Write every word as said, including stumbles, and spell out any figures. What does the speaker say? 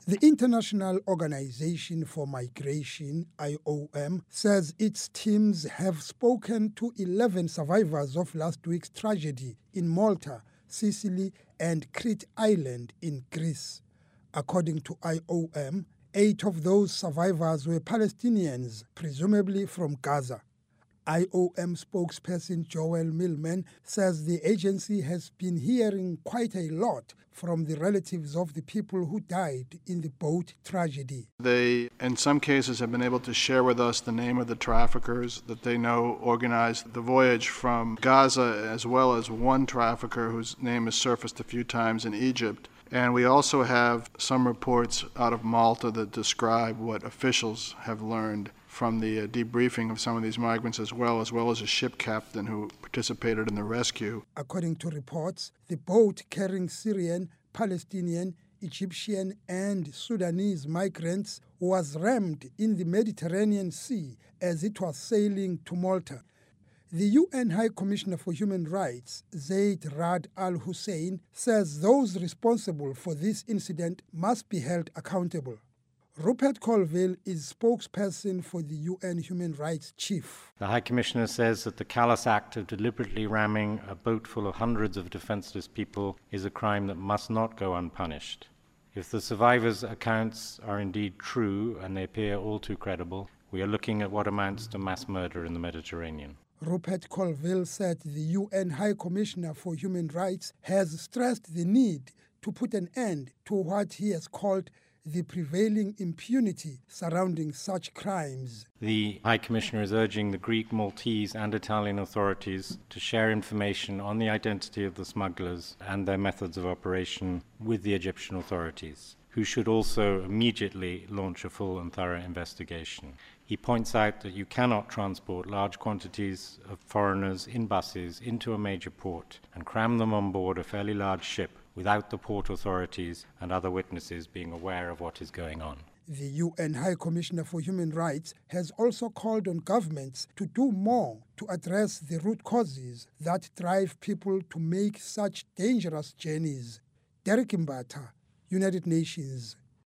The International Organization for Migration, I O M, says its teams have spoken to eleven survivors of last week's tragedy in Malta, Sicily, and Crete Island in Greece. According to I O M, eight of those survivors were Palestinians, presumably from Gaza. I O M spokesperson Joel Millman says the agency has been hearing quite a lot from the relatives of the people who died in the boat tragedy. They, in some cases, have been able to share with us the name of the traffickers that they know organized the voyage from Gaza, as well as one trafficker whose name has surfaced a few times in Egypt. And we also have some reports out of Malta that describe what officials have learned from the uh, debriefing of some of these migrants as well, as well as a ship captain who participated in the rescue. According to reports, the boat carrying Syrian, Palestinian, Egyptian, and Sudanese migrants was rammed in the Mediterranean Sea as it was sailing to Malta. The U N High Commissioner for Human Rights, Zeid Ra'ad Al Hussein, says those responsible for this incident must be held accountable. Rupert Colville is spokesperson for the U N Human Rights Chief. The High Commissioner says that the callous act of deliberately ramming a boat full of hundreds of defenseless people is a crime that must not go unpunished. If the survivors' accounts are indeed true, and they appear all too credible, we are looking at what amounts to mass murder in the Mediterranean. Rupert Colville said the U N High Commissioner for Human Rights has stressed the need to put an end to what he has called the prevailing impunity surrounding such crimes. The High Commissioner is urging the Greek, Maltese and Italian authorities to share information on the identity of the smugglers and their methods of operation with the Egyptian authorities, who should also immediately launch a full and thorough investigation. He points out that you cannot transport large quantities of foreigners in buses into a major port and cram them on board a fairly large ship without the port authorities and other witnesses being aware of what is going on. The U N High Commissioner for Human Rights has also called on governments to do more to address the root causes that drive people to make such dangerous journeys. Derek Mbata, United Nations.